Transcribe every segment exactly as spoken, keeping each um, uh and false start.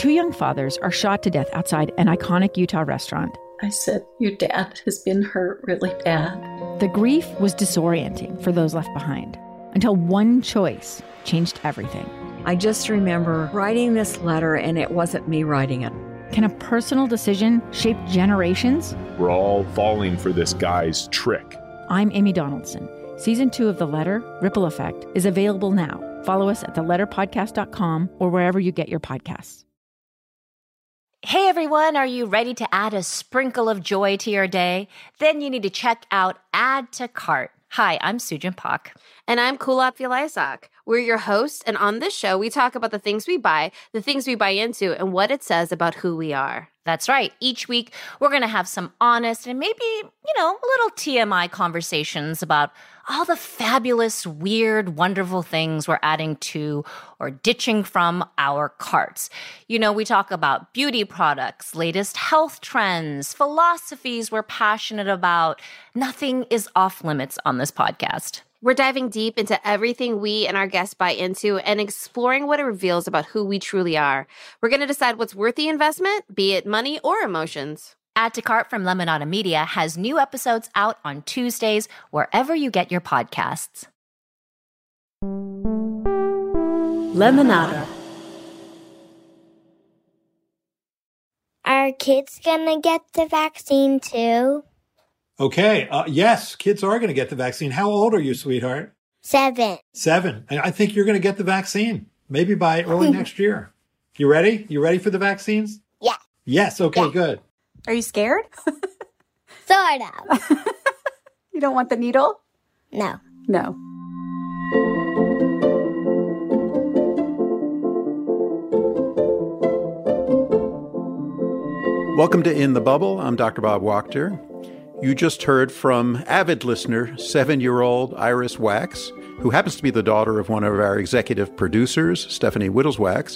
two young fathers are shot to death outside an iconic Utah restaurant. I said, your dad has been hurt really bad. The grief was disorienting for those left behind, until one choice changed everything. I just remember writing this letter, and it wasn't me writing it. Can a personal decision shape generations? We're all falling for this guy's trick. I'm Amy Donaldson. Season two of The Letter, Ripple Effect, is available now. Follow us at the letter podcast dot com or wherever you get your podcasts. Hey everyone, are you ready to add a sprinkle of joy to your day? Then you need to check out Add to Cart. Hi, I'm Sujin Pak. And I'm Kulap Vilaisak. We're your hosts, and on this show, we talk about the things we buy, the things we buy into, and what it says about who we are. That's right. Each week, we're going to have some honest and maybe, you know, a little T M I conversations about all the fabulous, weird, wonderful things we're adding to or ditching from our carts. You know, we talk about beauty products, latest health trends, philosophies we're passionate about. Nothing is off limits on this podcast. We're diving deep into everything we and our guests buy into and exploring what it reveals about who we truly are. We're going to decide what's worth the investment, be it money or emotions. Add to Cart from Lemonada Media has new episodes out on Tuesdays, wherever you get your podcasts. Lemonada. Are kids gonna get the vaccine too? Okay. Uh, yes, kids are going to get the vaccine. How old are you, sweetheart? Seven. Seven. And I think you're going to get the vaccine, maybe by early next year. You ready? You ready for the vaccines? Yeah. Yes. Okay, yeah. Good. Are you scared? Sort of. You don't want the needle? No. No. Welcome to In the Bubble. I'm Doctor Bob Wachter. You just heard from avid listener, seven-year-old Iris Wax, who happens to be the daughter of one of our executive producers, Stephanie Whittleswax.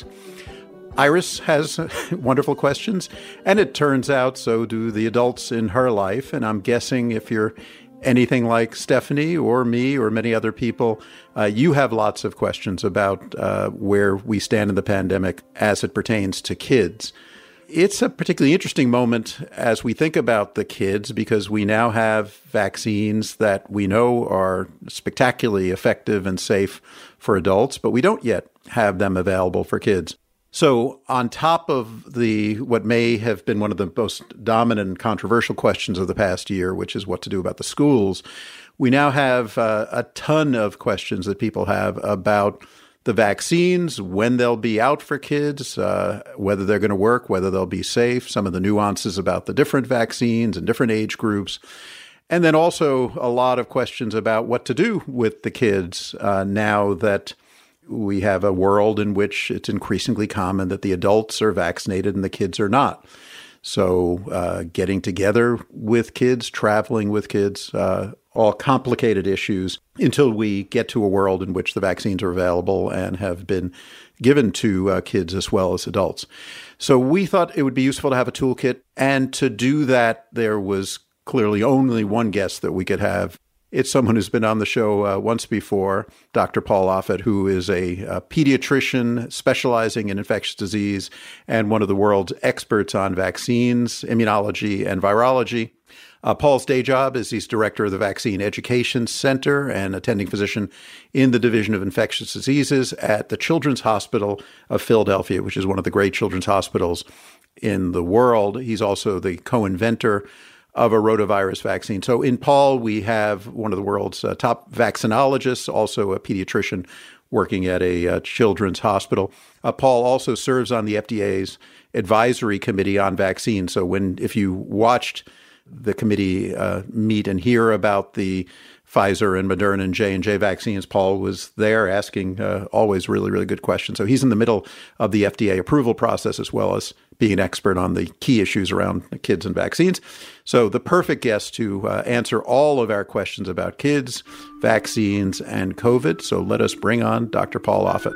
Iris has wonderful questions, and it turns out so do the adults in her life. And I'm guessing if you're anything like Stephanie or me or many other people, uh, you have lots of questions about uh, where we stand in the pandemic as it pertains to kids. It's a particularly interesting moment as we think about the kids because we now have vaccines that we know are spectacularly effective and safe for adults, but we don't yet have them available for kids. So on top of the what may have been one of the most dominant and controversial questions of the past year, which is what to do about the schools, we now have uh, a ton of questions that people have about the vaccines, when they'll be out for kids, uh, whether they're going to work, whether they'll be safe, some of the nuances about the different vaccines and different age groups. And then also a lot of questions about what to do with the kids uh, now that we have a world in which it's increasingly common that the adults are vaccinated and the kids are not. So uh, getting together with kids, traveling with kids, uh, all complicated issues until we get to a world in which the vaccines are available and have been given to uh, kids as well as adults. So we thought it would be useful to have a toolkit. And to do that, there was clearly only one guest that we could have. It's someone who's been on the show uh, once before, Doctor Paul Offit, who is a, a pediatrician specializing in infectious disease and one of the world's experts on vaccines, immunology, and virology. Uh, Paul's day job is he's director of the Vaccine Education Center and attending physician in the Division of Infectious Diseases at the Children's Hospital of Philadelphia, which is one of the great children's hospitals in the world. He's also the co-inventor of a rotavirus vaccine. So in Paul, we have one of the world's uh, top vaccinologists, also a pediatrician working at a uh, children's hospital. Uh, Paul also serves on the F D A's advisory committee on vaccines. So when if you watched the committee uh, meet and hear about the Pfizer and Moderna and J and J vaccines, Paul was there asking uh, always really, really good questions. So he's in the middle of the F D A approval process as well as being an expert on the key issues around kids and vaccines. So the perfect guest to uh, answer all of our questions about kids, vaccines, and COVID. So let us bring on Doctor Paul Offit.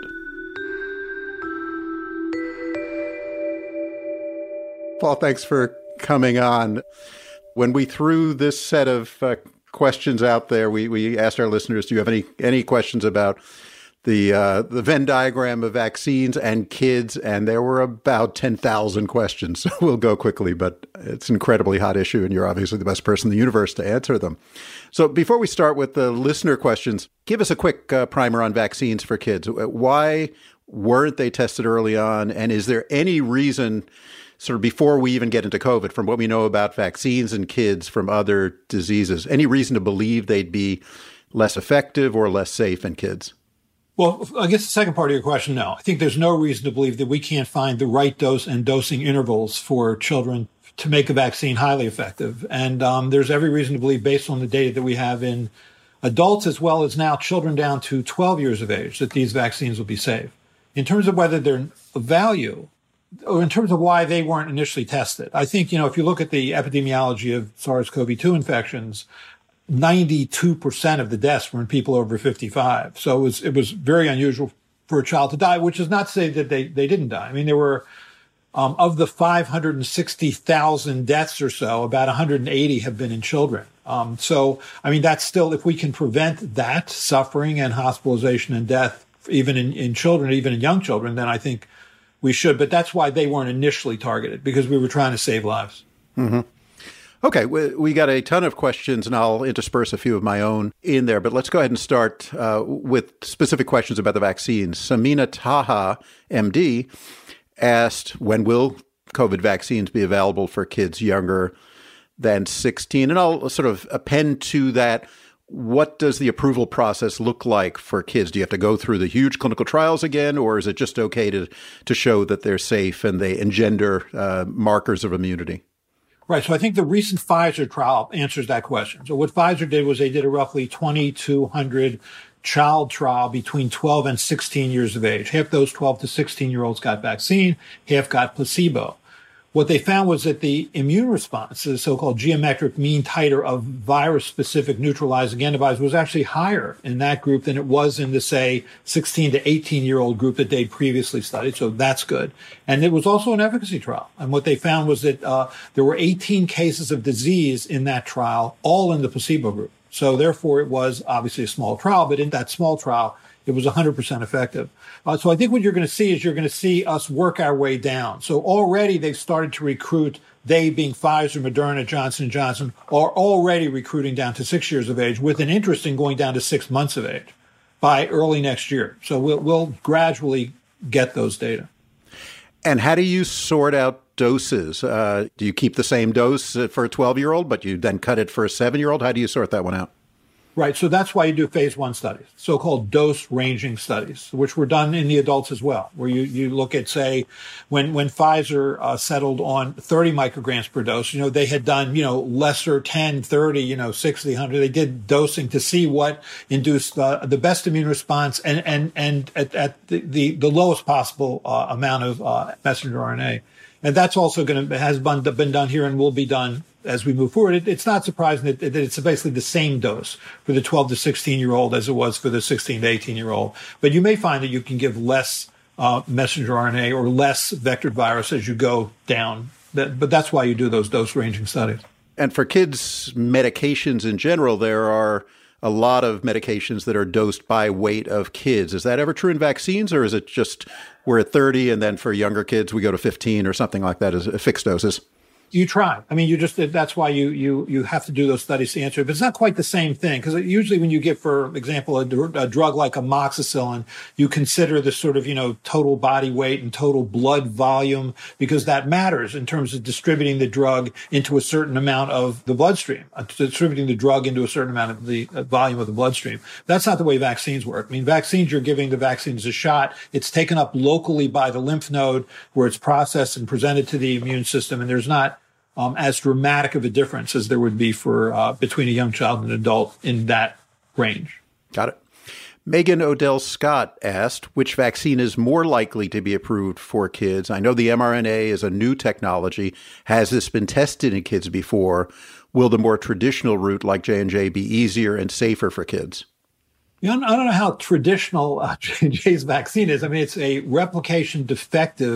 Paul, thanks for coming on. When we threw this set of uh, questions out there, we, we asked our listeners, do you have any, any questions about the uh, the Venn diagram of vaccines and kids, and there were about ten thousand questions. So we'll go quickly, but it's an incredibly hot issue, and you're obviously the best person in the universe to answer them. So before we start with the listener questions, give us a quick uh, primer on vaccines for kids. Why weren't they tested early on, and is there any reason, sort of before we even get into COVID, from what we know about vaccines in kids from other diseases, any reason to believe they'd be less effective or less safe in kids? Well, I guess the second part of your question, no. I think there's no reason to believe that we can't find the right dose and dosing intervals for children to make a vaccine highly effective. And um, there's every reason to believe, based on the data that we have in adults as well as now children down to twelve years of age, that these vaccines will be safe. In terms of whether they're of value, or in terms of why they weren't initially tested, I think, you know, if you look at the epidemiology of SARS-C o V two infections, ninety-two percent of the deaths were in people over fifty-five. So it was, it was very unusual for a child to die, which is not to say that they, they didn't die. I mean, there were, um, of the five hundred sixty thousand deaths or so, about one hundred eighty have been in children. Um, so, I mean, that's still, if we can prevent that suffering and hospitalization and death, even in, in children, even in young children, then I think we should. But that's why they weren't initially targeted, because we were trying to save lives. Mm-hmm. Okay, we, we got a ton of questions, and I'll intersperse a few of my own in there. But let's go ahead and start uh, with specific questions about the vaccines. Samina Taha, M D, asked, when will COVID vaccines be available for kids younger than sixteen? And I'll sort of append to that, what does the approval process look like for kids? Do you have to go through the huge clinical trials again, or is it just okay to, to show that they're safe and they engender uh, markers of immunity? Right. So I think the recent Pfizer trial answers that question. So what Pfizer did was they did a roughly twenty-two hundred child trial between twelve and sixteen years of age. Half those twelve to sixteen year olds got vaccine, half got placebo. What they found was that the immune response, the so-called geometric mean titer of virus-specific neutralizing antibodies, was actually higher in that group than it was in the, say, sixteen to eighteen-year-old group that they previously studied. So that's good. And it was also an efficacy trial. And what they found was that uh, there were eighteen cases of disease in that trial, all in the placebo group. So therefore, it was obviously a small trial, but in that small trial, it was one hundred percent effective. Uh, so I think what you're going to see is you're going to see us work our way down. So already they've started to recruit, they being Pfizer, Moderna, Johnson and Johnson, are already recruiting down to six years of age, with an interest in going down to six months of age by early next year. So we'll, we'll gradually get those data. And how do you sort out doses? Uh, do you keep the same dose for a twelve-year-old, but you then cut it for a seven-year-old? How do you sort that one out? Right. So that's why you do phase one studies, so-called dose ranging studies, which were done in the adults as well, where you, you look at, say, when, when Pfizer uh, settled on thirty micrograms per dose, you know, they had done, you know, lesser ten, thirty, you know, sixty, one hundred. They did dosing to see what induced uh, the best immune response and, and, and at, at the, the, the lowest possible uh, amount of uh, messenger R N A. And that's also going to, has been, been done here and will be done as we move forward. It, it's not surprising that, that it's basically the same dose for the twelve to sixteen year old as it was for the sixteen to eighteen year old. But you may find that you can give less uh, messenger R N A or less vectored virus as you go down. That, but that's why you do those dose ranging studies. And for kids' medications in general, there are a lot of medications that are dosed by weight of kids. Is that ever true in vaccines, or is it just we're at thirty and then for younger kids we go to fifteen or something like that as fixed doses? You try. I mean, you just, that's why you, you, you have to do those studies to answer it. But it's not quite the same thing, because usually when you get, for example, a, a drug like amoxicillin, you consider the sort of, you know, total body weight and total blood volume, because that matters in terms of distributing the drug into a certain amount of the bloodstream, uh, distributing the drug into a certain amount of the uh, volume of the bloodstream. That's not the way vaccines work. I mean, vaccines, you're giving the vaccines a shot. It's taken up locally by the lymph node where it's processed and presented to the immune system. And there's not Um, as dramatic of a difference as there would be for uh, between a young child and an adult in that range. Got it. Megan Odell Scott asked, which vaccine is more likely to be approved for kids? I know the mRNA is a new technology. Has this been tested in kids before? Will the more traditional route like J and J be easier and safer for kids? You know, I don't know how traditional uh, J and J's vaccine is. I mean, it's a replication defective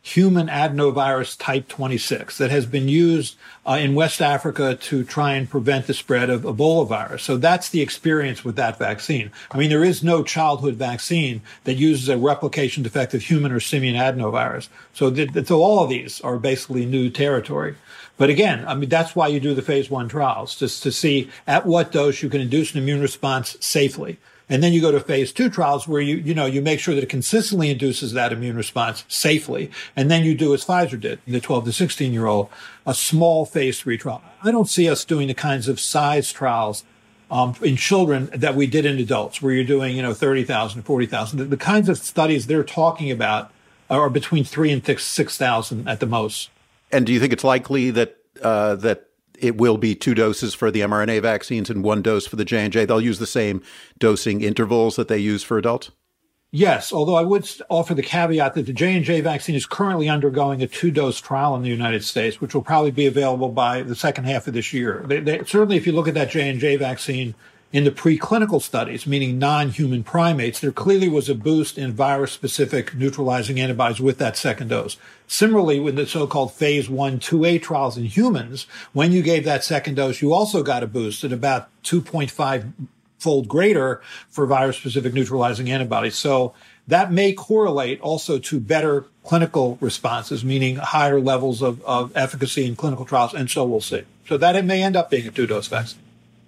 human adenovirus type twenty-six that has been used uh, in West Africa to try and prevent the spread of Ebola virus. So that's the experience with that vaccine. I mean, there is no childhood vaccine that uses a replication defective human or simian adenovirus. So, th- so all of these are basically new territory. But again, I mean, that's why you do the phase one trials, just to see at what dose you can induce an immune response safely. And then you go to phase two trials where you, you know, you make sure that it consistently induces that immune response safely. And then you do as Pfizer did, the twelve to sixteen year old, a small phase three trial. I don't see us doing the kinds of size trials um, in children that we did in adults, where you're doing, you know, thirty thousand, forty thousand. The, the kinds of studies they're talking about are between three and six thousand at the most. And do you think it's likely that uh, that it will be two doses for the mRNA vaccines and one dose for the J and J? They'll use the same dosing intervals that they use for adults? Yes, although I would offer the caveat that the J and J vaccine is currently undergoing a two-dose trial in the United States, which will probably be available by the second half of this year. They, they, certainly, if you look at that J and J vaccine in the preclinical studies, meaning non-human primates, there clearly was a boost in virus-specific neutralizing antibodies with that second dose. Similarly, with the so-called phase one, two A trials in humans, when you gave that second dose, you also got a boost at about two point five fold greater for virus-specific neutralizing antibodies. So that may correlate also to better clinical responses, meaning higher levels of, of efficacy in clinical trials, and so we'll see. So that it may end up being a two-dose vaccine.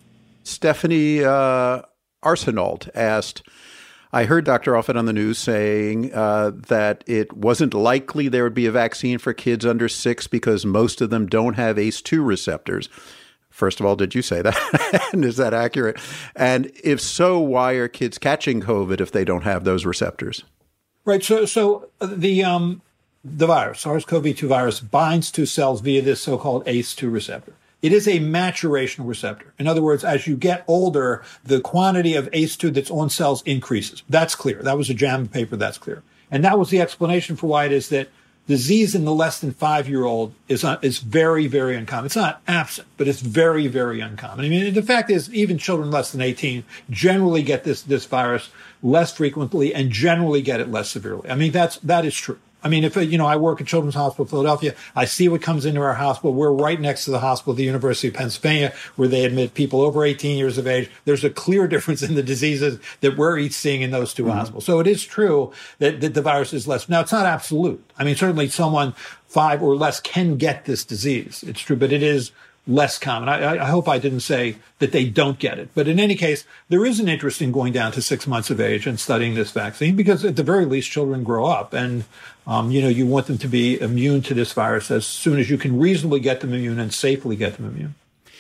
Stephanie uh, Arsenault asked, I heard Doctor Offit on the news saying uh, that it wasn't likely there would be a vaccine for kids under six because most of them don't have A C E two receptors. First of all, did you say that? And is that accurate? And if so, why are kids catching COVID if they don't have those receptors? Right. So, so the um, the virus, SARS-CoV two virus, binds to cells via this so-called A C E two receptor. It is a maturational receptor. In other words, as you get older, the quantity of A C E two that's on cells increases. That's clear. That was a JAMA paper. That's clear. And that was the explanation for why it is that disease in the less than five-year-old is uh, is very, very uncommon. It's not absent, but it's very, very uncommon. I mean, the fact is, even children less than eighteen generally get this this virus less frequently and generally get it less severely. I mean, that's that is true. I mean, if, you know, I work at Children's Hospital of Philadelphia, I see what comes into our hospital. We're right next to the hospital at the University of Pennsylvania, where they admit people over eighteen years of age. There's a clear difference in the diseases that we're each seeing in those two mm-hmm. hospitals. So it is true that, that the virus is less. Now, it's not absolute. I mean, certainly someone five or less can get this disease. It's true, but it is less common. I, I hope I didn't say that they don't get it. But in any case, there is an interest in going down to six months of age and studying this vaccine because at the very least, children grow up. And, um, you know, you want them to be immune to this virus as soon as you can reasonably get them immune and safely get them immune.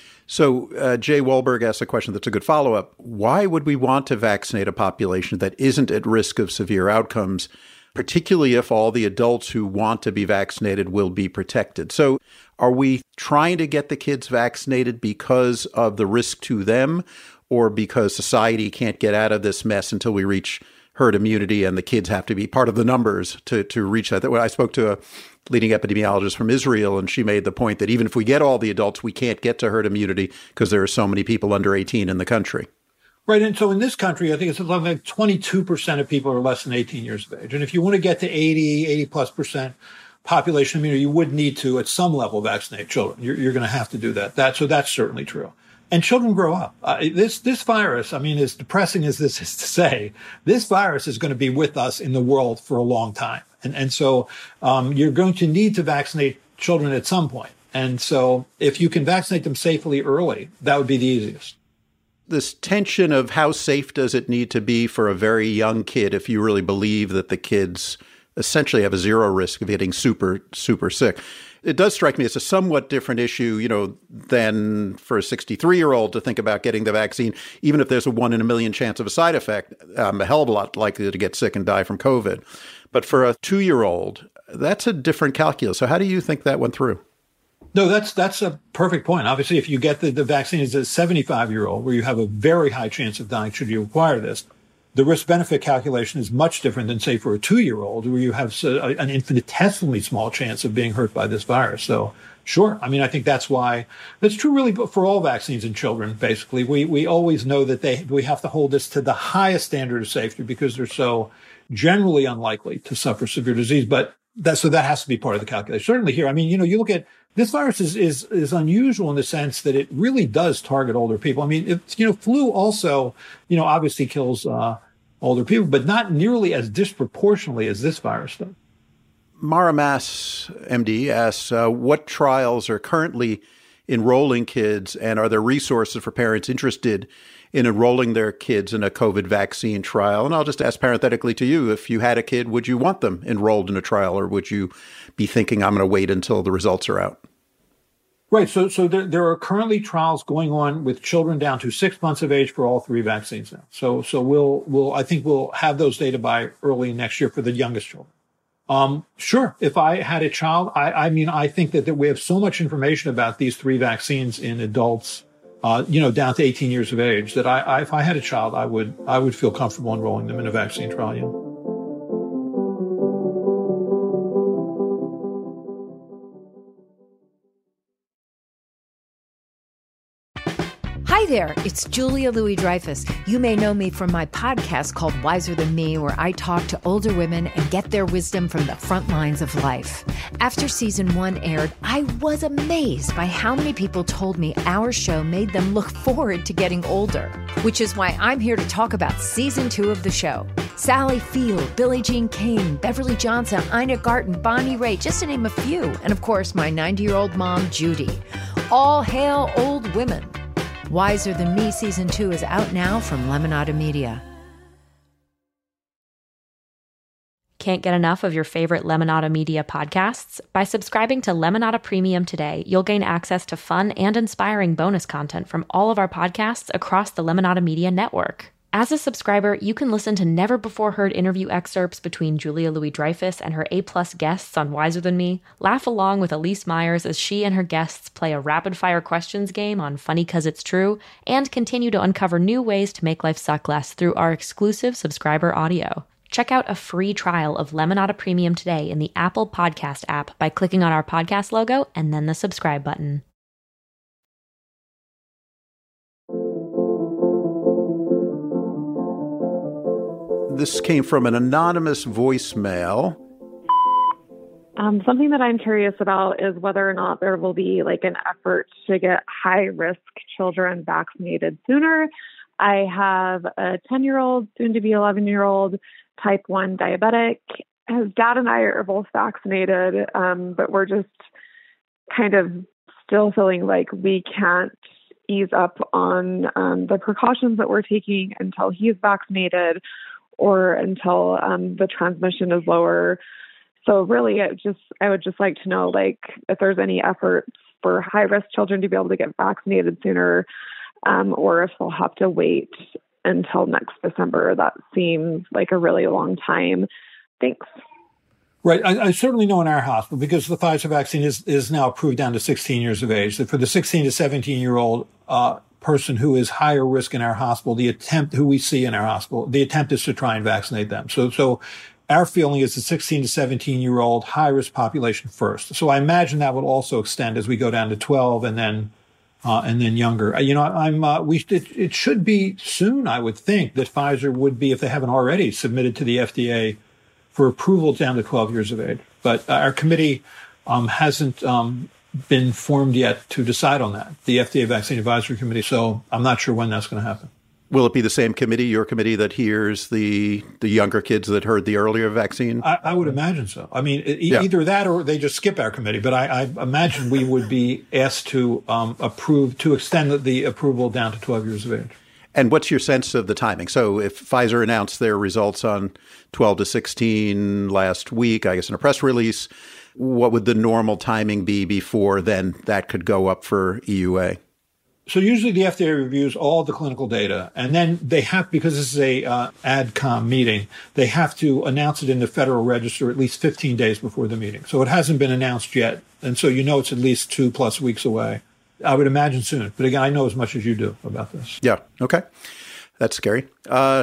So uh, Jay Wahlberg asked a question that's a good follow-up. Why would we want to vaccinate a population that isn't at risk of severe outcomes, particularly if all the adults who want to be vaccinated will be protected? So are we trying to get the kids vaccinated because of the risk to them or because society can't get out of this mess until we reach herd immunity and the kids have to be part of the numbers to, to reach that? I spoke to a leading epidemiologist from Israel, and she made the point that even if we get all the adults, we can't get to herd immunity because there are so many people under eighteen in the country. Right. And so in this country, I think it's like twenty-two percent of people are less than eighteen years of age. And if you want to get to eighty, eighty plus percent population immunity, you would need to, at some level, vaccinate children. You're, you're going to have to do that. That. So that's certainly true. And children grow up. Uh, this, this virus, I mean, as depressing as this is to say, this virus is going to be with us in the world for a long time. And, and so um, you're going to need to vaccinate children at some point. And so if you can vaccinate them safely early, that would be the easiest. This tension of how safe does it need to be for a very young kid if you really believe that the kids essentially have a zero risk of getting super, super sick. It does strike me as a somewhat different issue, you know, than for a sixty-three-year-old to think about getting the vaccine, even if there's a one in a million chance of a side effect, um, a hell of a lot likely to get sick and die from COVID. But for a two-year-old, that's a different calculus. So how do you think that went through? No, that's that's a perfect point. Obviously, if you get the, the vaccine as a seventy-five-year-old, where you have a very high chance of dying should you acquire this, the risk-benefit calculation is much different than, say, for a two-year-old, where you have an infinitesimally small chance of being hurt by this virus. So, sure. I mean, I think that's why that's true really for all vaccines in children, basically. We we always know that they we have to hold this to the highest standard of safety because they're so generally unlikely to suffer severe disease. But that, so that has to be part of the calculation. Certainly here, I mean, you know, you look at this virus is, is, is unusual in the sense that it really does target older people. I mean, if, you know, flu also, you know, obviously kills uh, older people, but not nearly as disproportionately as this virus does. Mara Mass, M D, asks, uh, what trials are currently enrolling kids, and are there resources for parents interested in enrolling their kids in a COVID vaccine trial? And I'll just ask parenthetically to you, if you had a kid, would you want them enrolled in a trial, or would you be thinking, I'm going to wait until the results are out? Right. So, so there, there are currently trials going on with children down to six months of age for all three vaccines now. So, so we'll, we'll, I think we'll have those data by early next year for the youngest children. Um, sure. If I had a child, I, I mean, I think that, that we have so much information about these three vaccines in adults, uh, you know, down to eighteen years of age, that I, I, if I had a child, I would, I would feel comfortable enrolling them in a vaccine trial. Yeah. Hi there, it's Julia Louis-Dreyfus. You may know me from my podcast called Wiser Than Me, where I talk to older women and get their wisdom from the front lines of life. After season one aired, I was amazed by how many people told me our show made them look forward to getting older, which is why I'm here to talk about season two of the show. Sally Field, Billie Jean King, Beverly Johnson, Ina Garten, Bonnie Raitt, just to name a few. And of course, my ninety-year-old mom, Judy. All hail old women. Wiser Than Me Season two is out now from Lemonada Media. Can't get enough of your favorite Lemonada Media podcasts? By subscribing to Lemonada Premium today, you'll gain access to fun and inspiring bonus content from all of our podcasts across the Lemonada Media network. As a subscriber, you can listen to never-before-heard interview excerpts between Julia Louis-Dreyfus and her A-plus guests on Wiser Than Me, laugh along with Elise Myers as she and her guests play a rapid-fire questions game on Funny 'Cause It's True, and continue to uncover new ways to make life suck less through our exclusive subscriber audio. Check out a free trial of Lemonada Premium today in the Apple Podcast app by clicking on our podcast logo and then the subscribe button. This came from an anonymous voicemail. Um, something that I'm curious about is whether or not there will be like an effort to get high-risk children vaccinated sooner. I have a ten-year-old, soon-to-be eleven-year-old, type one diabetic. His dad and I are both vaccinated, um, but we're just kind of still feeling like we can't ease up on um, the precautions that we're taking until he's vaccinated, or until um, the transmission is lower. So really, it just I would just like to know, like, if there's any efforts for high-risk children to be able to get vaccinated sooner, um, or if they'll have to wait until next December. That seems like a really long time. Thanks. Right. I, I certainly know in our hospital, because the Pfizer vaccine is, is now approved down to sixteen years of age, that for the sixteen to seventeen-year-old uh person who is higher risk in our hospital, the attempt, who we see in our hospital, the attempt is to try and vaccinate them. So, so our feeling is the sixteen to seventeen year old high risk population first. So I imagine that would also extend as we go down to twelve and then, uh, and then younger. You know, I'm, uh, we, it, it should be soon, I would think, that Pfizer would be, if they haven't already, submitted to the F D A for approval down to twelve years of age. But our committee, um, hasn't, um, been formed yet to decide on that, the F D A Vaccine Advisory Committee. So I'm not sure when that's going to happen. Will it be the same committee, your committee, that hears the the younger kids that heard the earlier vaccine? I, I would imagine so. I mean, e- yeah. either that or they just skip our committee. But I, I imagine we would be asked to um, approve, to extend the, the approval down to twelve years of age. And what's your sense of the timing? So if Pfizer announced their results on twelve to sixteen last week, I guess in a press release, what would the normal timing be before then that could go up for E U A? So usually the F D A reviews all the clinical data, and then they have, because this is a uh, AdCom meeting, they have to announce it in the Federal Register at least fifteen days before the meeting. So it hasn't been announced yet, and so you know it's at least two plus weeks away. I would imagine soon. But again, I know as much as you do about this. Yeah. Okay. That's scary. Uh,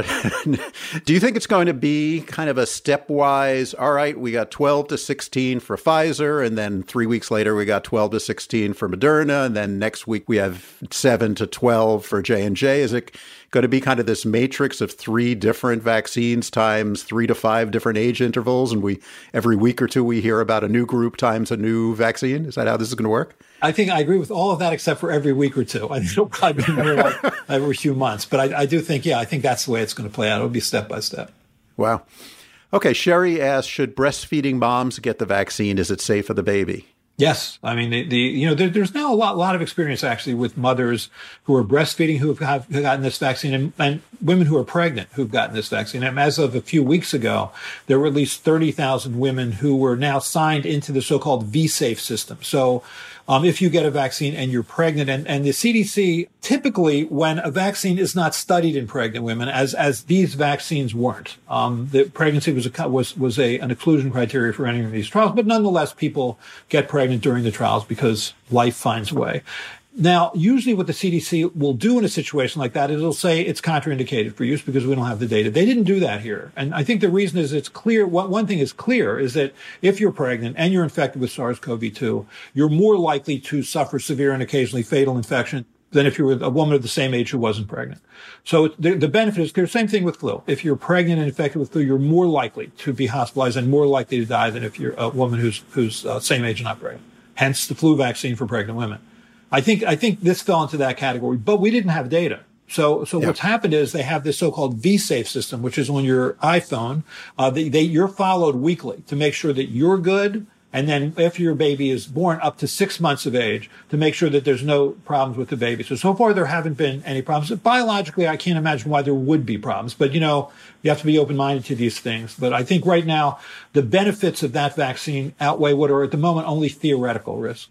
do you think it's going to be kind of a stepwise, all right, we got twelve to sixteen for Pfizer, and then three weeks later we got twelve to sixteen for Moderna, and then next week we have seven to twelve for J and J? Is it going to be kind of this matrix of three different vaccines times three to five different age intervals, and we every week or two we hear about a new group times a new vaccine? Is that how this is going to work? I think I agree with all of that except for every week or two. I think it'll probably be more like every few months. But I, I do think, yeah, I think that's the way it's going to play out. It'll be step by step. Wow. Okay, Sherry asks, should breastfeeding moms get the vaccine? Is it safe for the baby? Yes. I mean, the, the you know, there, there's now a lot, lot of experience actually with mothers who are breastfeeding who have, have gotten this vaccine and, and women who are pregnant who've gotten this vaccine. And as of a few weeks ago, there were at least thirty thousand women who were now signed into the so-called V-Safe system. So Um, if you get a vaccine and you're pregnant, and, and the C D C typically, when a vaccine is not studied in pregnant women, as as these vaccines weren't, um, the pregnancy was a was was a an exclusion criteria for any of these trials. But nonetheless, people get pregnant during the trials because life finds a way. Now, usually what the C D C will do in a situation like that is it'll say it's contraindicated for use because we don't have the data. They didn't do that here. And I think the reason is it's clear. One, one thing is clear is that if you're pregnant and you're infected with SARS-C o V two, you're more likely to suffer severe and occasionally fatal infection than if you were a woman of the same age who wasn't pregnant. So the, the benefit is clear. Same thing with flu. If you're pregnant and infected with flu, you're more likely to be hospitalized and more likely to die than if you're a woman who's, who's uh, same age and not pregnant. Hence the flu vaccine for pregnant women. I think I think this fell into that category, but we didn't have data. So so yep. What's happened is they have this so-called V-Safe system, which is on your iPhone. Uh, they, they you're followed weekly to make sure that you're good, and then if your baby is born up to six months of age, to make sure that there's no problems with the baby. So so far there haven't been any problems. Biologically, I can't imagine why there would be problems, but you know you have to be open-minded to these things. But I think right now the benefits of that vaccine outweigh what are at the moment only theoretical risks.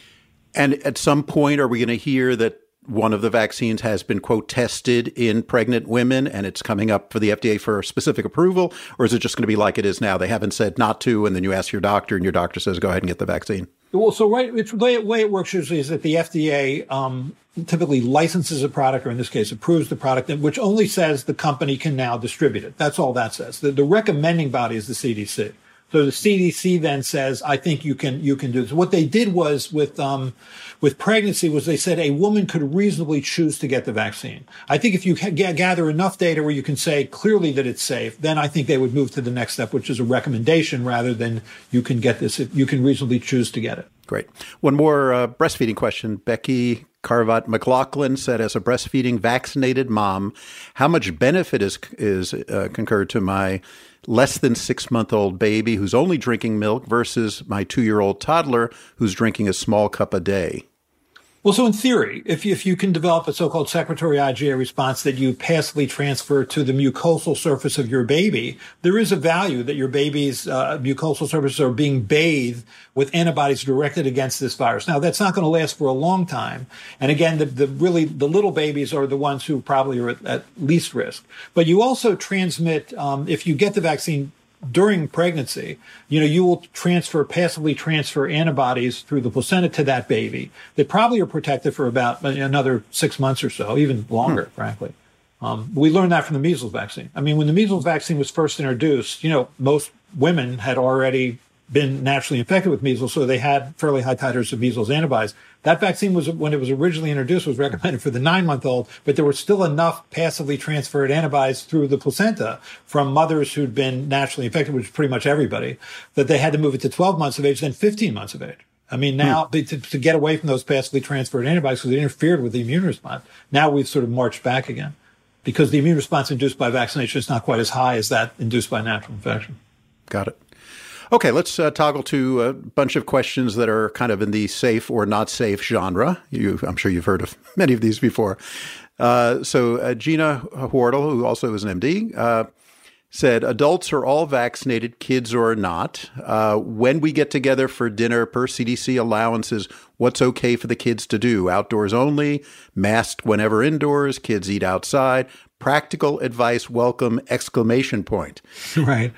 And at some point, are we going to hear that one of the vaccines has been, quote, tested in pregnant women and it's coming up for the F D A for specific approval? Or is it just going to be like it is now? They haven't said not to, and then you ask your doctor and your doctor says, go ahead and get the vaccine. Well, so right, it's, the way, way it works usually is that the F D A um, typically licenses a product, or in this case, approves the product, which only says the company can now distribute it. That's all that says. The, the recommending body is the C D C. So the C D C then says, I think you can, you can do this. What they did was with, um, with pregnancy was they said a woman could reasonably choose to get the vaccine. I think if you g- gather enough data where you can say clearly that it's safe, then I think they would move to the next step, which is a recommendation rather than you can get this, if you can reasonably choose to get it. Great. One more uh, breastfeeding question. Becky Carvat McLaughlin said, as a breastfeeding vaccinated mom, how much benefit is, is uh, concurred to my less than six-month-old baby who's only drinking milk versus my two-year-old toddler who's drinking a small cup a day? Well, so in theory, if you, if you can develop a so-called secretory IgA response that you passively transfer to the mucosal surface of your baby, there is a value that your baby's uh, mucosal surfaces are being bathed with antibodies directed against this virus. Now, that's not going to last for a long time. And again, the, the really, the little babies are the ones who probably are at, at least risk. But you also transmit, um, if you get the vaccine during pregnancy, you know, you will transfer, passively transfer antibodies through the placenta to that baby. They probably are protected for about another six months or so, even longer, hmm. frankly. Um, we learned that from the measles vaccine. I mean, when the measles vaccine was first introduced, you know, most women had already been naturally infected with measles, so they had fairly high titers of measles antibodies. That vaccine was, when it was originally introduced, was recommended for the nine-month-old, but there were still enough passively transferred antibodies through the placenta from mothers who'd been naturally infected, which is pretty much everybody, that they had to move it to twelve months of age, then fifteen months of age. I mean, now hmm. to, to get away from those passively transferred antibodies because they interfered with the immune response, now we've sort of marched back again because the immune response induced by vaccination is not quite as high as that induced by natural infection. Got it. Okay, let's uh, toggle to a bunch of questions that are kind of in the safe or not safe genre. You, I'm sure you've heard of many of these before. Uh, so uh, Gina Wardle, who also is an M D, uh, said, adults are all vaccinated, kids or not. Uh, when we get together for dinner, per C D C allowances, what's okay for the kids to do? Outdoors only, masked whenever indoors, kids eat outside. Practical advice, welcome, exclamation point. Right.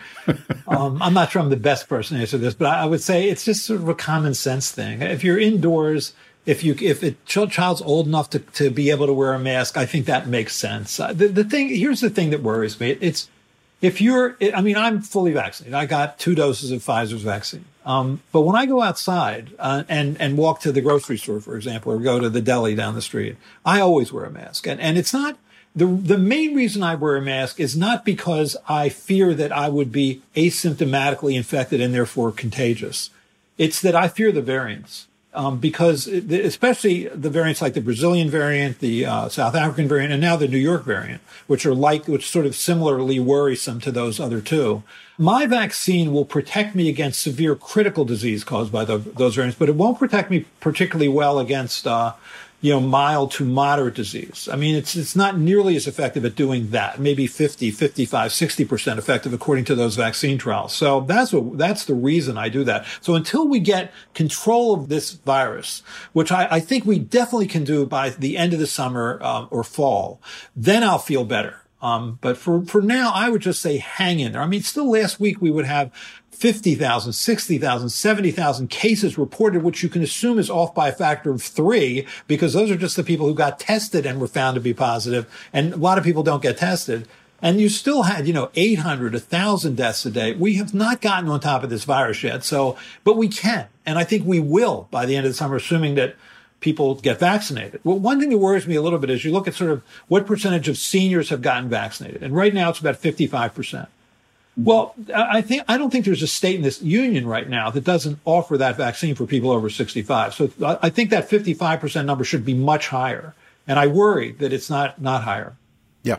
um, I'm not sure I'm the best person to answer this, but I would say it's just sort of a common sense thing. If you're indoors, if you if a child's old enough to, to be able to wear a mask, I think that makes sense. Uh, the, the thing here's the thing that worries me. It's if you're, I mean, I'm fully vaccinated. I got two doses of Pfizer's vaccine. Um, but when I go outside uh, and and walk to the grocery store, for example, or go to the deli down the street, I always wear a mask. And and it's not the the main reason I wear a mask is not because I fear that I would be asymptomatically infected and therefore contagious. It's that I fear the variants. Um, because it, especially the variants like the Brazilian variant, the uh, South African variant, and now the New York variant, which are like, which sort of similarly worrisome to those other two. My vaccine will protect me against severe critical disease caused by the, those variants, but it won't protect me particularly well against, uh, you know, mild to moderate disease. I mean, it's it's not nearly as effective at doing that. Maybe fifty, fifty-five, sixty percent effective according to those vaccine trials. So that's what that's the reason I do that. So until we get control of this virus, which I, I think we definitely can do by the end of the summer um, or fall, then I'll feel better. Um, but for, for now, I would just say hang in there. I mean, still last week we would have fifty thousand, sixty thousand, seventy thousand cases reported, which you can assume is off by a factor of three, because those are just the people who got tested and were found to be positive. And a lot of people don't get tested. And you still had, you know, eight hundred, one thousand deaths a day. We have not gotten on top of this virus yet. So, but we can. And I think we will by the end of the summer, assuming that people get vaccinated. Well, one thing that worries me a little bit is you look at sort of what percentage of seniors have gotten vaccinated. And right now it's about fifty-five percent. Well, I think I don't think there's a state in this union right now that doesn't offer that vaccine for people over sixty-five. So I think that fifty-five percent number should be much higher. And I worry that it's not not higher. Yeah.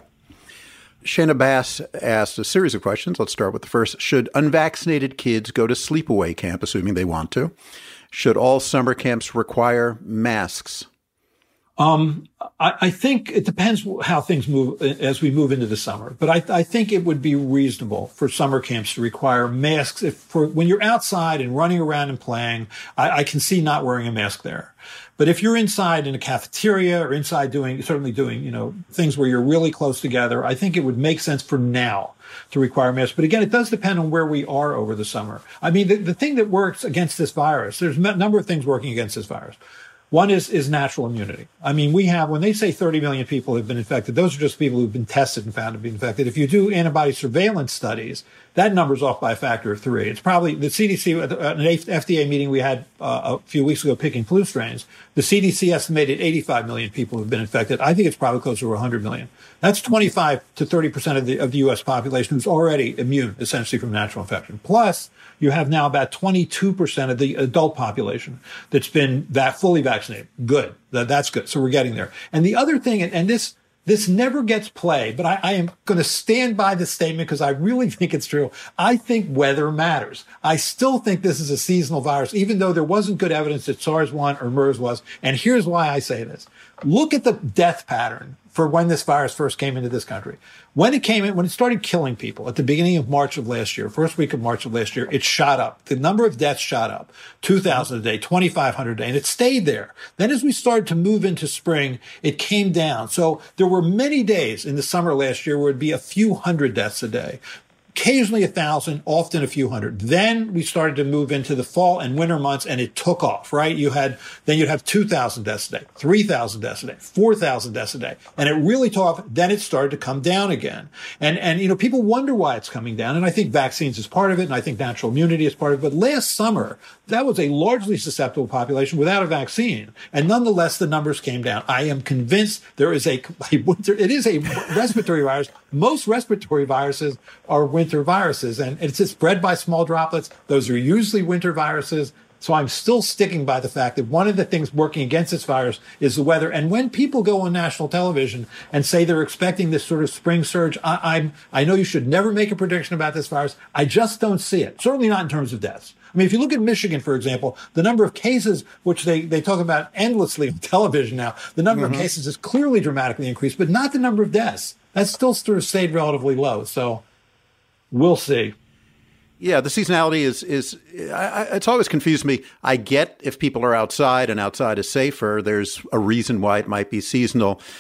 Shana Bass asked a series of questions. Let's start with the first. Should unvaccinated kids go to sleepaway camp, assuming they want to? Should all summer camps require masks? Um, I, I think it depends how things move as we move into the summer. But I, I think it would be reasonable for summer camps to require masks. If for when you're outside and running around and playing, I, I can see not wearing a mask there. But if you're inside in a cafeteria or inside doing, certainly doing, you know, things where you're really close together, I think it would make sense for now to require masks. But again, it does depend on where we are over the summer. I mean, the, the thing that works against this virus, there's a number of things working against this virus. One is, is natural immunity. I mean, we have, when they say thirty million people have been infected, those are just people who've been tested and found to be infected. If you do antibody surveillance studies, that number's off by a factor of three. It's probably the C D C, at an F D A meeting we had uh, a few weeks ago picking flu strains, the C D C estimated eighty-five million people have been infected. I think it's probably closer to one hundred million. That's twenty-five to thirty percent of the, of the U S population who's already immune, essentially, from natural infection. Plus, you have now about twenty-two percent of the adult population that's been that fully vaccinated. Good. That, that's good. So we're getting there. And the other thing, and, and this, this never gets play, but I, I am going to stand by this statement because I really think it's true. I think weather matters. I still think this is a seasonal virus, even though there wasn't good evidence that SARS one or MERS was. And here's why I say this. Look at the death pattern for when this virus first came into this country. When it came in, when it started killing people at the beginning of March of last year, first week of March of last year, it shot up. The number of deaths shot up. two thousand a day, twenty-five hundred a day, and it stayed there. Then as we started to move into spring, it came down. So there were many days in the summer last year where it'd be a few hundred deaths a day. Occasionally a thousand, often a few hundred. Then we started to move into the fall and winter months, and it took off, right? You had, then you'd have two thousand deaths a day, three thousand deaths a day, four thousand deaths a day. And it really took off. Then it started to come down again. And, and, you know, people wonder why it's coming down. And I think vaccines is part of it. And I think natural immunity is part of it. But last summer, that was a largely susceptible population without a vaccine. And nonetheless, the numbers came down. I am convinced there is a, a winter, it is a respiratory virus. Most respiratory viruses are winter viruses, and it's spread by small droplets. Those are usually winter viruses. So I'm still sticking by the fact that one of the things working against this virus is the weather. And when people go on national television and say they're expecting this sort of spring surge, I, I'm, I know you should never make a prediction about this virus. I just don't see it. Certainly not in terms of deaths. I mean, if you look at Michigan, for example, the number of cases, which they, they talk about endlessly on television now, the number mm-hmm. of cases has clearly dramatically increased, but not the number of deaths. That's still sort of stayed relatively low. So we'll see. Yeah, the seasonality is, is I, I, it's always confused me. I get if people are outside and outside is safer, there's a reason why it might be seasonal.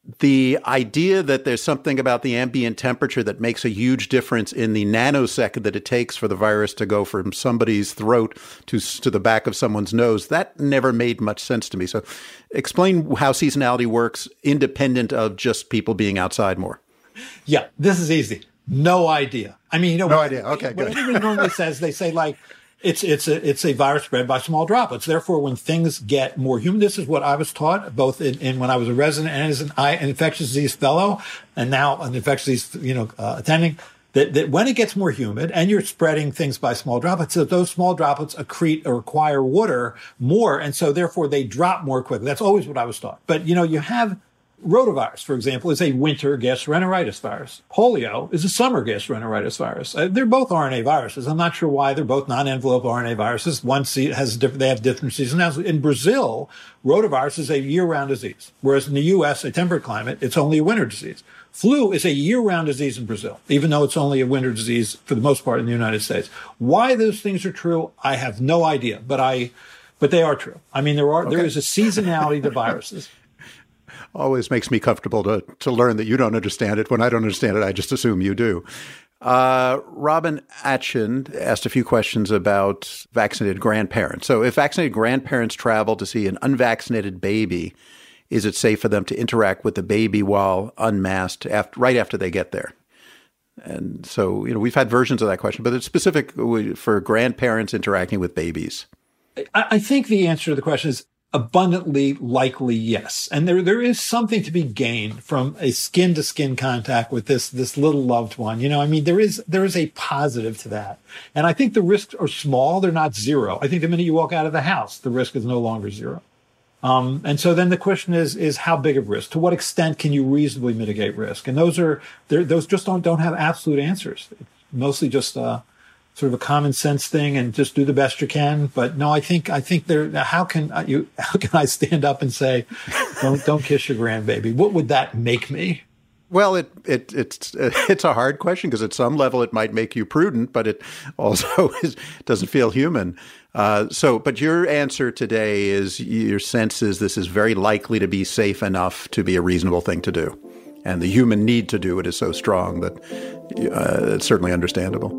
the idea that there's something about the ambient temperature that makes a huge difference in the nanosecond that it takes for the virus to go from somebody's throat to to the back of someone's nose, that never made much sense to me. So explain how seasonality works independent of just people being outside more. Yeah, this is easy. No idea. I mean, you know, no what, idea. Okay, what good. everybody normally says, they say like, It's it's a it's a virus spread by small droplets. Therefore, when things get more humid, this is what I was taught both in, in when I was a resident and as an, I, an infectious disease fellow, and now an infectious disease you know uh, attending. That, that when it gets more humid and you're spreading things by small droplets, so those small droplets accrete or require water more, and so therefore they drop more quickly. That's always what I was taught. But you know, you have rotavirus, for example, is a winter gastroenteritis virus. Polio is a summer gastroenteritis virus. Uh, they're both R N A viruses. I'm not sure why. They're both non-envelope R N A viruses. One se- has different, they have different seasonality. In Brazil, rotavirus is a year-round disease, whereas in the U S, a temperate climate, it's only a winter disease. Flu is a year-round disease in Brazil, even though it's only a winter disease for the most part in the United States. Why those things are true, I have no idea, but I, but they are true. I mean, there are okay. there is a seasonality to viruses. Always makes me comfortable to to learn that you don't understand it. When I don't understand it, I just assume you do. Uh, Robin Atchin asked a few questions about vaccinated grandparents. So if vaccinated grandparents travel to see an unvaccinated baby, is it safe for them to interact with the baby while unmasked after, right after they get there? And so, you know, we've had versions of that question, but it's specific for grandparents interacting with babies. I, I think the answer to the question is abundantly likely yes. And there there is something to be gained from a skin-to-skin contact with this this little loved one. You know, I mean, there is there is a positive to that. And I think the risks are small. They're not zero. I think the minute you walk out of the house, the risk is no longer zero. Um, and so then the question is, is how big of risk? To what extent can you reasonably mitigate risk? And those are, those just don't, don't have absolute answers. It's mostly just, uh, sort of a common sense thing and just do the best you can. But no, I think, I think there, how can you, how can I stand up and say, don't, don't kiss your grandbaby? What would that make me? Well, it, it, it's, it's a hard question because at some level it might make you prudent, but it also is, doesn't feel human. Uh, so, but your answer today is your sense is this is very likely to be safe enough to be a reasonable thing to do. And the human need to do it is so strong that uh, it's certainly understandable.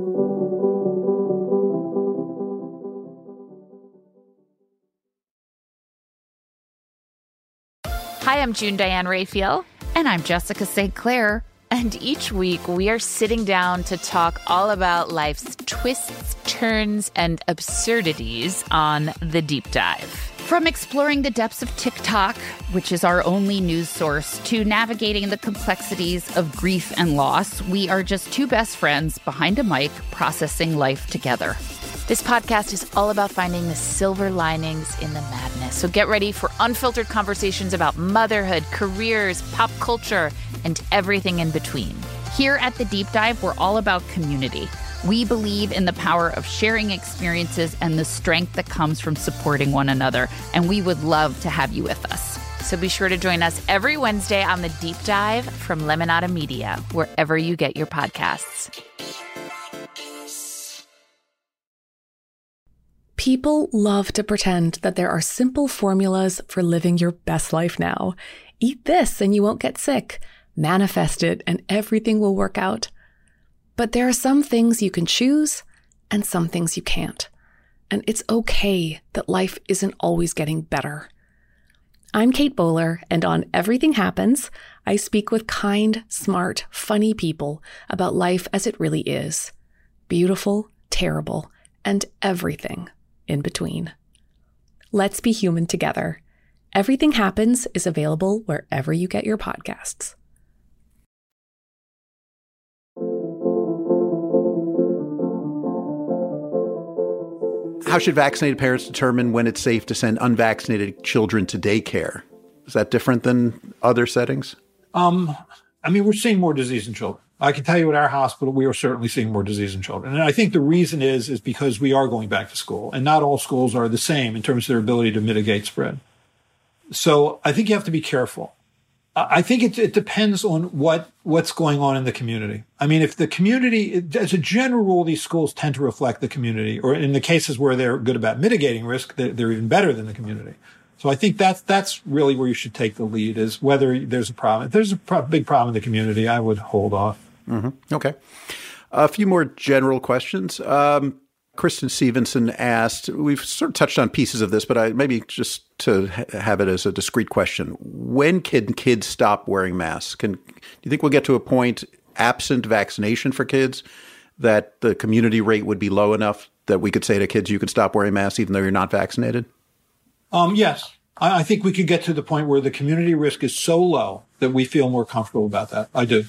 Hi, I'm June Diane Raphael. And I'm Jessica Saint Clair. And each week we are sitting down to talk all about life's twists, turns, and absurdities on The Deep Dive. From exploring the depths of TikTok, which is our only news source, to navigating the complexities of grief and loss, we are just two best friends behind a mic processing life together. This podcast is all about finding the silver linings in the madness. So get ready for unfiltered conversations about motherhood, careers, pop culture, and everything in between. Here at The Deep Dive, we're all about community. We believe in the power of sharing experiences and the strength that comes from supporting one another. And we would love to have you with us. So be sure to join us every Wednesday on The Deep Dive from Lemonada Media, wherever you get your podcasts. People love to pretend that there are simple formulas for living your best life now. Eat this and you won't get sick. Manifest it and everything will work out. But there are some things you can choose and some things you can't. And it's okay that life isn't always getting better. I'm Kate Bowler, and on Everything Happens, I speak with kind, smart, funny people about life as it really is. Beautiful, terrible, and everything in between. Let's be human together. Everything Happens is available wherever you get your podcasts. How should vaccinated parents determine when it's safe to send unvaccinated children to daycare? Is that different than other settings? Um, I mean, we're seeing more disease in children. I can tell you at our hospital, we are certainly seeing more disease in children. And I think the reason is, is because we are going back to school, and not all schools are the same in terms of their ability to mitigate spread. So I think you have to be careful. I think it, it depends on what, what's going on in the community. I mean, if the community, as a general rule, these schools tend to reflect the community, or in the cases where they're good about mitigating risk, they're, they're even better than the community. So I think that's that's really where you should take the lead, is whether there's a problem. If there's a pro- big problem in the community, I would hold off. Mm-hmm. Okay. A few more general questions. Um, Kristen Stevenson asked, we've sort of touched on pieces of this, but I maybe just to ha- have it as a discrete question. When can kids stop wearing masks? Can, do you think we'll get to a point, absent vaccination for kids, that the community rate would be low enough that we could say to kids, you can stop wearing masks even though you're not vaccinated? Um, yes. I, I think we could get to the point where the community risk is so low that we feel more comfortable about that. I do.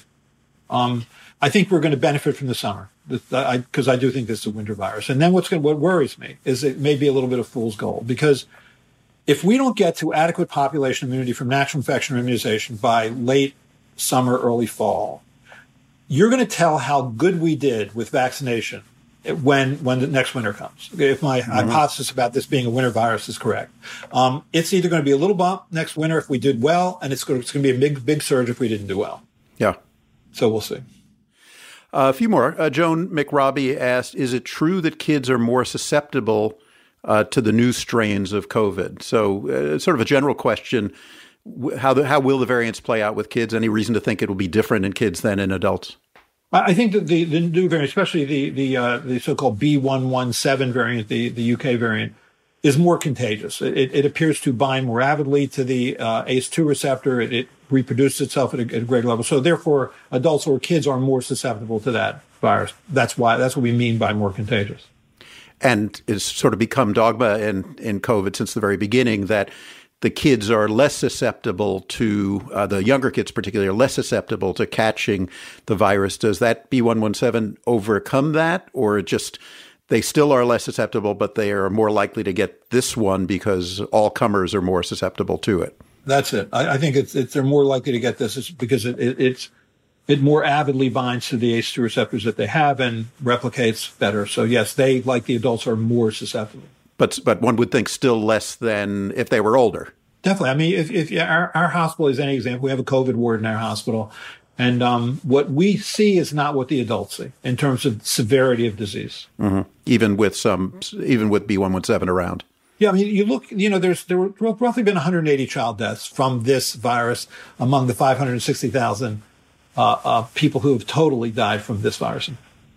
Um, I think we're going to benefit from the summer because I, I do think this is a winter virus. And then what's going, what worries me is it may be a little bit of fool's gold, because if we don't get to adequate population immunity from natural infection or immunization by late summer, early fall, you're going to tell how good we did with vaccination when when the next winter comes. Okay, if my mm-hmm. hypothesis about this being a winter virus is correct. Um, it's either going to be a little bump next winter if we did well, and it's going to, it's going to be a big, big surge if we didn't do well. Yeah. So we'll see. Uh, a few more. Uh, Joan McRobbie asked, is it true that kids are more susceptible uh, to the new strains of COVID? So uh, sort of a general question. How the, how will the variants play out with kids? Any reason to think it will be different in kids than in adults? I think that the, the new variant, especially the the uh, the so-called B one one seven variant, the, the U K variant, is more contagious. It, it appears to bind more avidly to the uh, A C E two receptor. It, it reproduces itself at a, at a greater level. So therefore, adults or kids are more susceptible to that virus. That's why. That's what we mean by more contagious. And it's sort of become dogma in, in COVID since the very beginning that the kids are less susceptible to, uh, the younger kids particularly, are less susceptible to catching the virus. Does that B one one seven overcome that, or just they still are less susceptible, but they are more likely to get this one because all comers are more susceptible to it? That's it. I, I think it's, it's they're more likely to get this because it, it, it's it more avidly binds to the A C E two receptors that they have and replicates better. So yes, they, like the adults, are more susceptible. But but one would think still less than if they were older. Definitely. I mean, if, if our, our hospital is any example, we have a COVID ward in our hospital. And um, what we see is not what the adults see in terms of severity of disease. Mm-hmm. Even with some, even with B one one seven around. Yeah, I mean, you look, you know, there's there were roughly been one hundred eighty child deaths from this virus among the five hundred sixty thousand uh, uh, people who have totally died from this virus.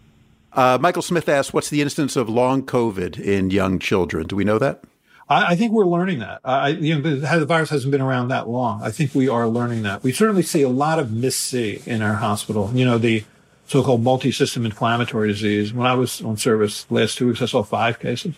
Uh, Michael Smith asked, what's the incidence of long COVID in young children? Do we know that? I, I think we're learning that. I, you know, the virus hasn't been around that long. I think we are learning that. We certainly see a lot of mis-C in our hospital. You know, the so-called multi-system inflammatory disease. When I was on service last two weeks, I saw five cases.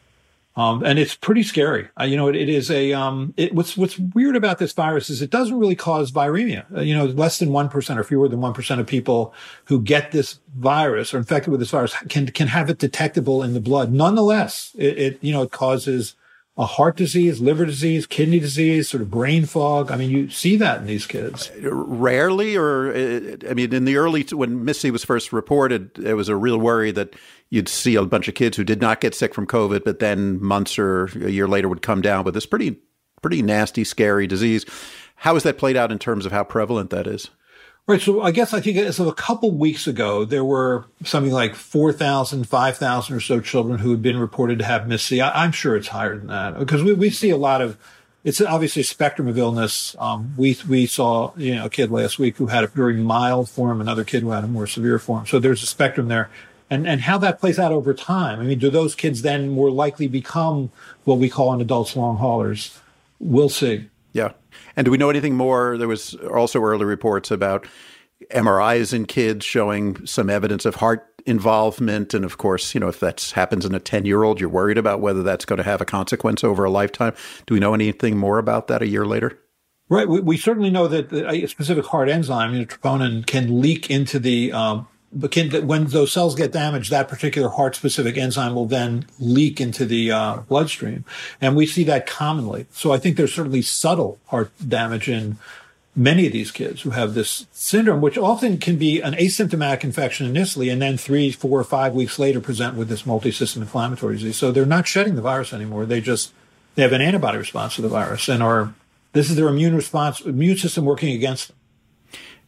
Um, and it's pretty scary. Uh, you know, it, it is a, um, it, what's, what's weird about this virus is it doesn't really cause viremia. Uh, you know, less than one percent or fewer than one percent of people who get this virus or infected with this virus can, can have it detectable in the blood. Nonetheless, it, it, you know, it causes a heart disease, liver disease, kidney disease, sort of brain fog. I mean, you see that in these kids. Rarely, or, I mean, in the early, when mis-C was first reported, it was a real worry that you'd see a bunch of kids who did not get sick from COVID, but then months or a year later would come down with this pretty, pretty nasty, scary disease. How has that played out in terms of how prevalent that is? Right. So I guess I think as of a couple weeks ago, there were something like four thousand, five thousand or so children who had been reported to have mis-C. I'm sure it's higher than that because we, we see a lot of, it's obviously a spectrum of illness. Um, we, we saw, you know, a kid last week who had a very mild form, another kid who had a more severe form. So there's a spectrum there. And, and how that plays out over time. I mean, do those kids then more likely become what we call in adults long haulers? We'll see. Yeah. And do we know anything more? There was also early reports about M R Is in kids showing some evidence of heart involvement. And of course, you know, if that happens in a ten-year-old, you're worried about whether that's going to have a consequence over a lifetime. Do we know anything more about that a year later? Right. We, we certainly know that a specific heart enzyme, you know, troponin, can leak into the um, But can, when those cells get damaged, that particular heart-specific enzyme will then leak into the uh, bloodstream. And we see that commonly. So I think there's certainly subtle heart damage in many of these kids who have this syndrome, which often can be an asymptomatic infection initially, and then three, four, or five weeks later present with this multi-system inflammatory disease. So they're not shedding the virus anymore. They just they have an antibody response to the virus, and are this is their immune response, immune system working against them.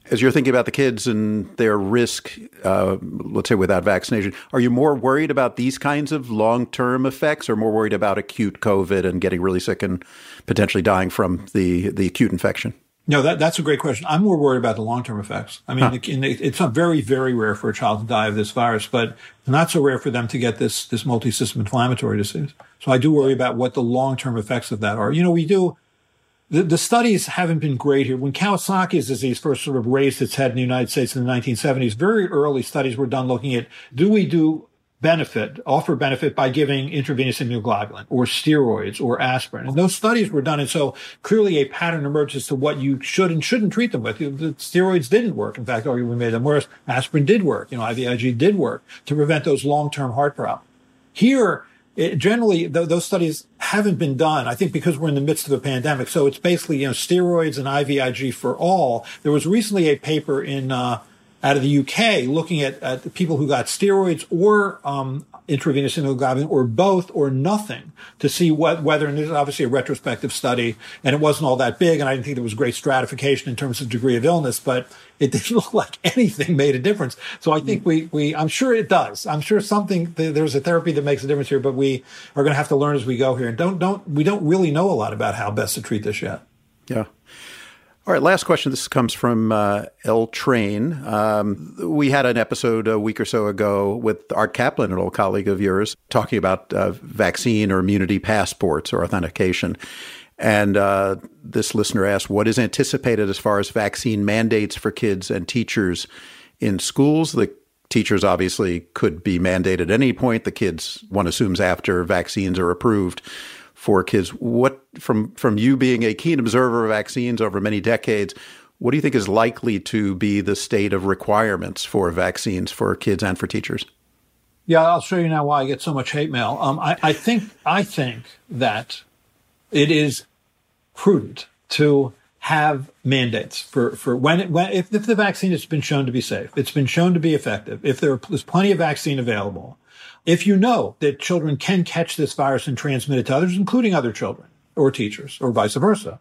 As you're thinking about the kids and their risk, uh, let's say without vaccination, are you more worried about these kinds of long-term effects or more worried about acute COVID and getting really sick and potentially dying from the, the acute infection? No, that, that's a great question. I'm more worried about the long-term effects. I mean, huh. it, it's not very, very rare for a child to die of this virus, but not so rare for them to get this, this multi-system inflammatory disease. So I do worry about what the long-term effects of that are. You know, we do, the, the studies haven't been great here. When Kawasaki's disease first sort of raised its head in the United States in the nineteen seventies, very early studies were done looking at, do we do benefit, offer benefit by giving intravenous immunoglobulin or steroids or aspirin. And those studies were done. And so clearly a pattern emerged as to what you should and shouldn't treat them with. The steroids didn't work. In fact, arguably made them worse. Aspirin did work. You know, I V I G did work to prevent those long-term heart problems. Here, it, generally, th- those studies haven't been done, I think, because we're in the midst of a pandemic. So it's basically, you know, steroids and I V I G for all. There was recently a paper in, uh, out of the U K looking at, at the people who got steroids or um, intravenous immunoglobulin or both or nothing to see what, whether, and this is obviously a retrospective study, and it wasn't all that big, and I didn't think there was great stratification in terms of degree of illness, but it didn't look like anything made a difference. So I think we, we, I'm sure it does. I'm sure something, there's a therapy that makes a difference here, but we are going to have to learn as we go here. And don't, don't, we don't really know a lot about how best to treat this yet. Yeah. All right, last question. This comes from uh, L Train. Um, we had an episode a week or so ago with Art Kaplan, an old colleague of yours, talking about uh, vaccine or immunity passports or authentication. And uh, this listener asked, what is anticipated as far as vaccine mandates for kids and teachers in schools? The teachers obviously could be mandated at any point. The kids, one assumes, after vaccines are approved for kids. What, from from you being a keen observer of vaccines over many decades, what do you think is likely to be the state of requirements for vaccines for kids and for teachers? Yeah, I'll show you now why I get so much hate mail. Um, I, I think I think that it is prudent to have mandates for, for when, it, when if, if the vaccine has been shown to be safe, it's been shown to be effective, if there is plenty of vaccine available, if you know that children can catch this virus and transmit it to others, including other children or teachers or vice versa,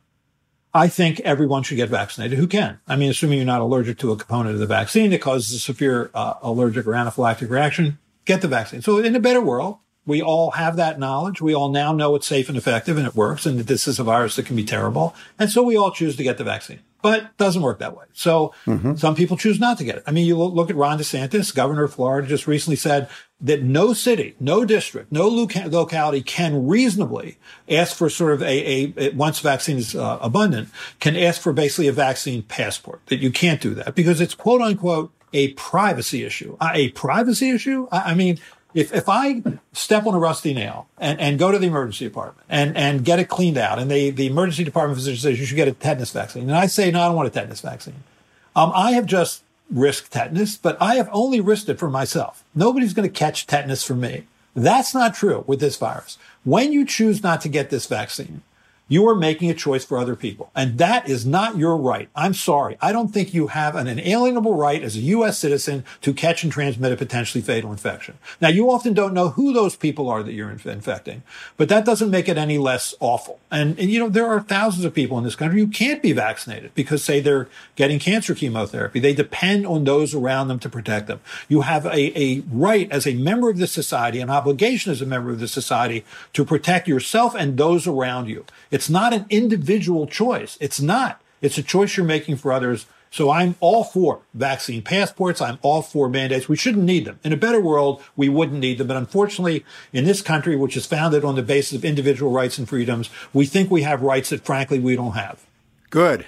I think everyone should get vaccinated who can. I mean, assuming you're not allergic to a component of the vaccine that causes a severe uh, allergic or anaphylactic reaction, get the vaccine. So in a better world, we all have that knowledge. We all now know it's safe and effective and it works and that this is a virus that can be terrible. And so we all choose to get the vaccine. But it doesn't work that way. So mm-hmm. some people choose not to get it. I mean, you look at Ron DeSantis, governor of Florida, just recently said that no city, no district, no loca- locality can reasonably ask for sort of a, a, a once vaccine is uh, abundant, can ask for basically a vaccine passport, that you can't do that because it's quote unquote a privacy issue. Uh, a privacy issue? I, I mean, If if I step on a rusty nail and, and go to the emergency department and, and get it cleaned out, and they, the emergency department physician says you should get a tetanus vaccine, and I say, no, I don't want a tetanus vaccine. Um, I have just risked tetanus, but I have only risked it for myself. Nobody's going to catch tetanus from me. That's not true with this virus. When you choose not to get this vaccine, you are making a choice for other people. And that is not your right. I'm sorry. I don't think you have an inalienable right as a U S citizen to catch and transmit a potentially fatal infection. Now, you often don't know who those people are that you're inf- infecting, but that doesn't make it any less awful. And, and, you know, there are thousands of people in this country who can't be vaccinated because, say, they're getting cancer chemotherapy. They depend on those around them to protect them. You have a, a right as a member of this society, an obligation as a member of this society to protect yourself and those around you. It's not an individual choice. It's not. It's a choice you're making for others. So I'm all for vaccine passports. I'm all for mandates. We shouldn't need them. In a better world, we wouldn't need them. But unfortunately, in this country, which is founded on the basis of individual rights and freedoms, we think we have rights that, frankly, we don't have. Good.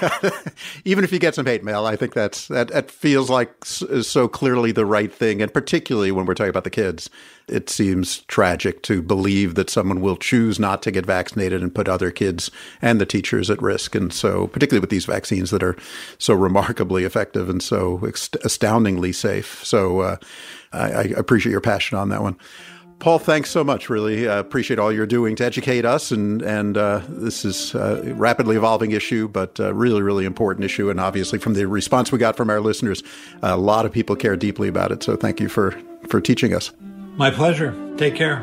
Even if you get some hate mail, I think that's that, that feels like so clearly the right thing. And particularly when we're talking about the kids, it seems tragic to believe that someone will choose not to get vaccinated and put other kids and the teachers at risk. And so particularly with these vaccines that are so remarkably effective and so astoundingly safe. So uh, I, I appreciate your passion on that one. Paul, thanks so much. Really uh, appreciate all you're doing to educate us. And, and uh, this is a rapidly evolving issue, but a really, really important issue. And obviously from the response we got from our listeners, a lot of people care deeply about it. So thank you for, for teaching us. My pleasure. Take care.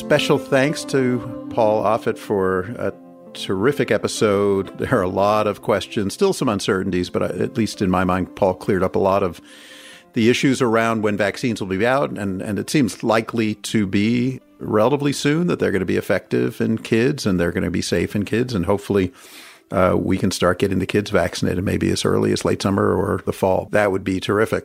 special thanks to Paul Offit for a terrific episode. There are a lot of questions, still some uncertainties, but at least in my mind, Paul cleared up a lot of the issues around when vaccines will be out, and, and it seems likely to be relatively soon that they're going to be effective in kids and they're going to be safe in kids, and hopefully uh, we can start getting the kids vaccinated maybe as early as late summer or the fall. That would be terrific.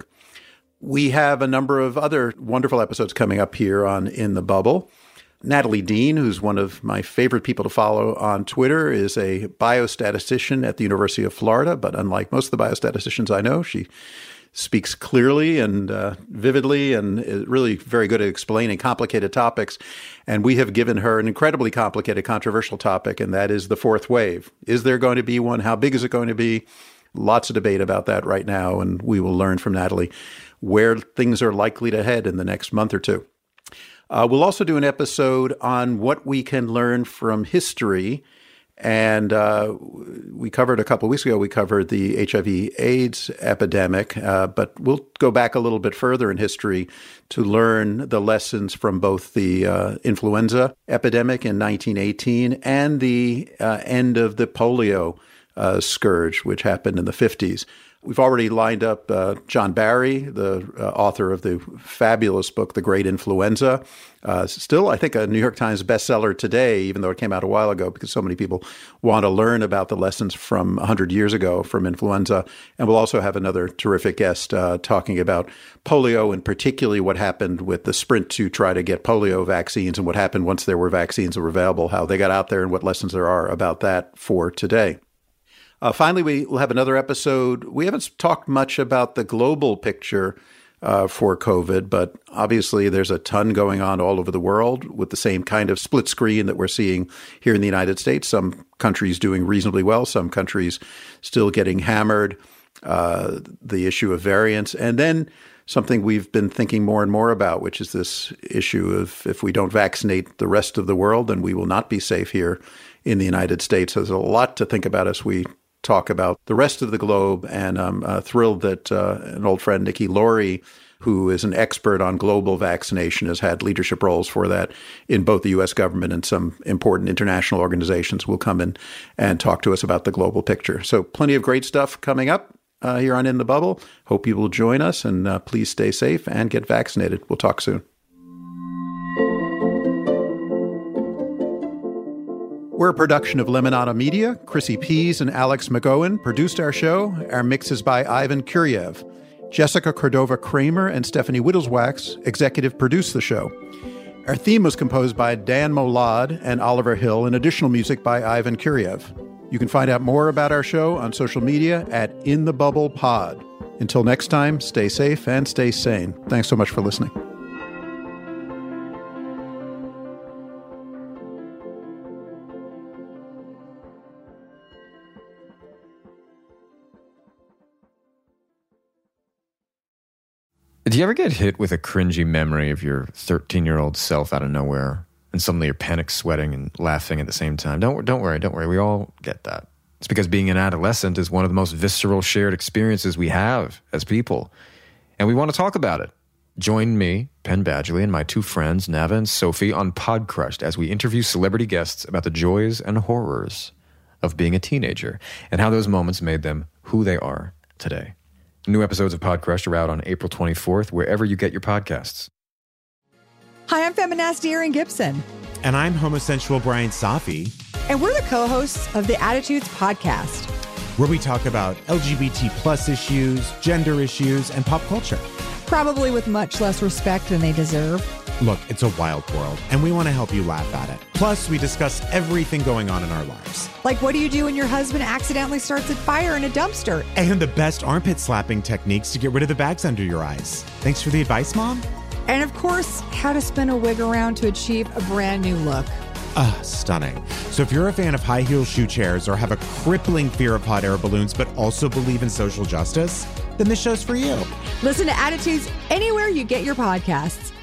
We have a number of other wonderful episodes coming up here on In the Bubble. Natalie Dean, who's one of my favorite people to follow on Twitter, is a biostatistician at the University of Florida, but unlike most of the biostatisticians I know, she speaks clearly and uh, vividly and is really very good at explaining complicated topics. And we have given her an incredibly complicated, controversial topic, and that is the fourth wave. Is there going to be one? How big is it going to be? Lots of debate about that right now, and we will learn from Natalie where things are likely to head in the next month or two. Uh, we'll also do an episode on what we can learn from history. And uh, we covered a couple of weeks ago, we covered the H I V AIDS epidemic, uh, but we'll go back a little bit further in history to learn the lessons from both the uh, influenza epidemic in nineteen eighteen and the uh, end of the polio uh, scourge, which happened in the fifties. We've already lined up uh, John Barry, the uh, author of the fabulous book, The Great Influenza. Uh, still, I think, a New York Times bestseller today, even though it came out a while ago, because so many people want to learn about the lessons from one hundred years ago from influenza. And we'll also have another terrific guest uh, talking about polio, and particularly what happened with the sprint to try to get polio vaccines and what happened once there were vaccines that were available, how they got out there and what lessons there are about that for today. Uh, finally, we will have another episode. We haven't talked much about the global picture uh, for COVID, but obviously there's a ton going on all over the world with the same kind of split screen that we're seeing here in the United States. Some countries doing reasonably well, some countries still getting hammered, uh, the issue of variants, and then something we've been thinking more and more about, which is this issue of if we don't vaccinate the rest of the world, then we will not be safe here in the United States. There's a lot to think about as we talk about the rest of the globe, and I'm uh, thrilled that uh, an old friend, Nikki Laurie, who is an expert on global vaccination, has had leadership roles for that in both the U S government and some important international organizations, will come in and talk to us about the global picture. So plenty of great stuff coming up uh, here on In the Bubble. Hope you will join us, and uh, please stay safe and get vaccinated. We'll talk soon. We're a production of Lemonada Media. Chrissy Pease and Alex McGowan produced our show. Our mix is by Ivan Kuryev. Jessica Cordova-Kramer and Stephanie Whittleswax executive produced the show. Our theme was composed by Dan Molad and Oliver Hill, and additional music by Ivan Kuryev. You can find out more about our show on social media at In the Bubble Pod. Until next time, stay safe and stay sane. Thanks so much for listening. Do you ever get hit with a cringy memory of your thirteen-year-old self out of nowhere, and suddenly you're panic sweating and laughing at the same time? Don't don't worry, don't worry. We all get that. It's because being an adolescent is one of the most visceral shared experiences we have as people, and we want to talk about it. Join me, Penn Badgley, and my two friends, Nava and Sophie, on Podcrushed as we interview celebrity guests about the joys and horrors of being a teenager and how those moments made them who they are today. New episodes of Podcrushed are out on April twenty-fourth, wherever you get your podcasts. Hi, I'm Feminasty Erin Gibson. And I'm homosensual Brian Safi. And we're the co-hosts of the Attitudes Podcast, where we talk about L G B T plus issues, gender issues, and pop culture. Probably with much less respect than they deserve. Look, it's a wild world, and we want to help you laugh at it. Plus, we discuss everything going on in our lives. Like, what do you do when your husband accidentally starts a fire in a dumpster? And the best armpit slapping techniques to get rid of the bags under your eyes. Thanks for the advice, Mom. And of course, how to spin a wig around to achieve a brand new look. Ah, stunning. So if you're a fan of high heel shoe chairs or have a crippling fear of hot air balloons, but also believe in social justice, then this show's for you. Listen to Attitudes anywhere you get your podcasts.